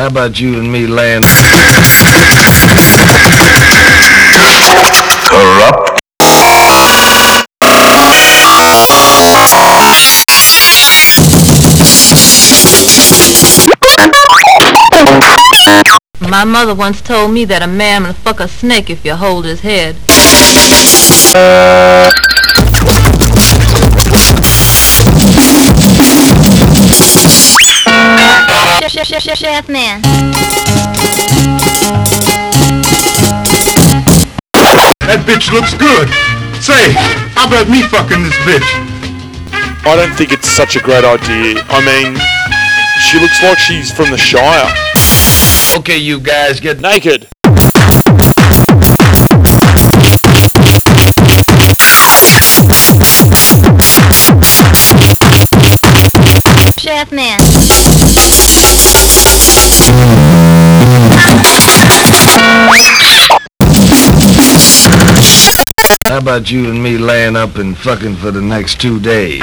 How about you and me laying? Corrupt. My mother once told me that a man will fuck a snake if you hold his head. Chef man. That bitch looks good. Say, how about me fucking this bitch? I don't think it's such a great idea. I mean, she looks like she's from the Shire. Okay, you guys, get Naked. Chef man. How about you and me laying up and fucking for the next 2 days?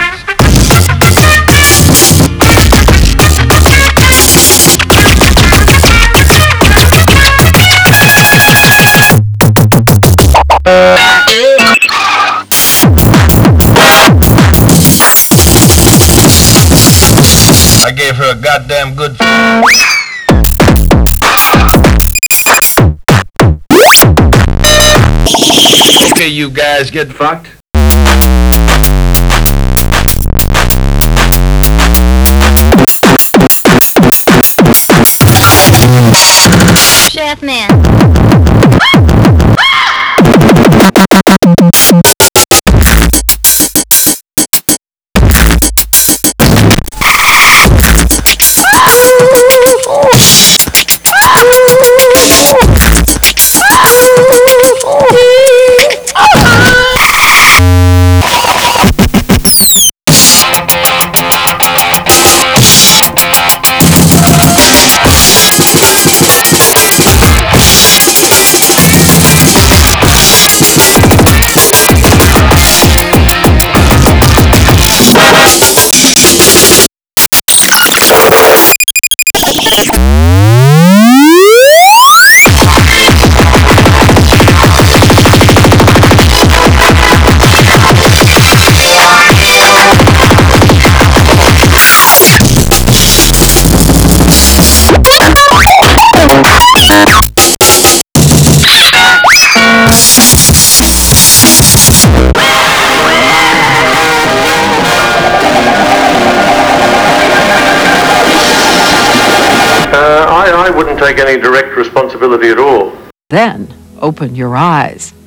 I gave her a goddamn good. Okay, you guys, get fucked. Chef man. I wouldn't take any direct responsibility at all. Then open your eyes.